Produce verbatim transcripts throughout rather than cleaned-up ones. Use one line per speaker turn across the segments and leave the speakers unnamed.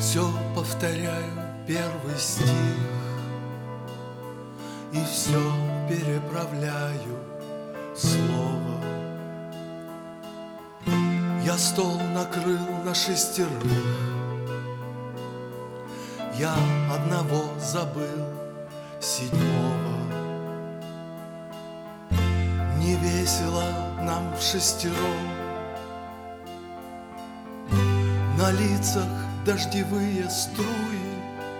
Все повторяю первый стих и все переправляю слово. Я стол накрыл на шестерых, я одного забыл, седьмого. Не весело нам в шестером, на лицах дождевые струи.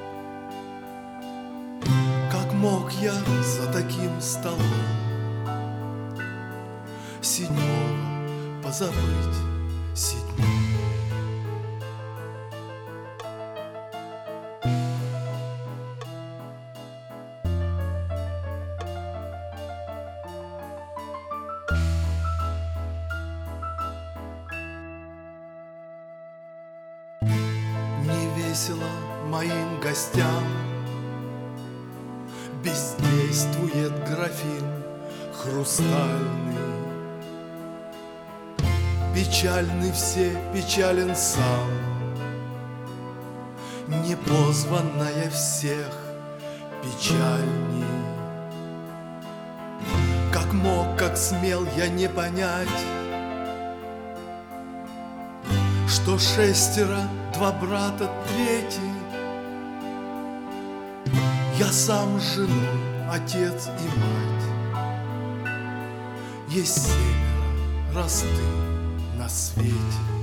Как мог я за таким столом седьмого позабыть седьмого? Не весело моим гостям, бездействует графин хрустальный. Печальны все, печален сам, непозванная всех печальней. Как мог, как смел я не понять, что шестеро, два брата, третий. Я сам с женой, отец и мать. Есть семеро, раз ты на свете.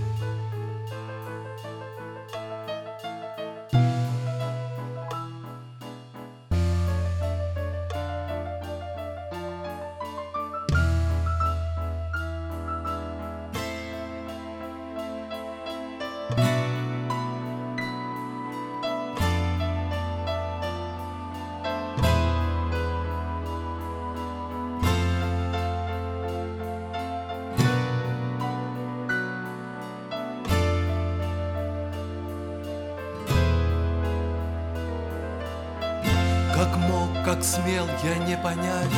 Как мог, как смел я не понять,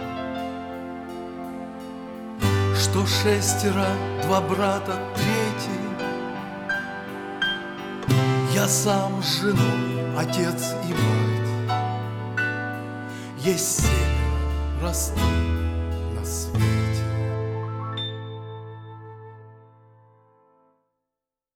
что шестеро, два брата, третий. Я сам с женой, отец и мать. Есть семеро, раз ты на свете.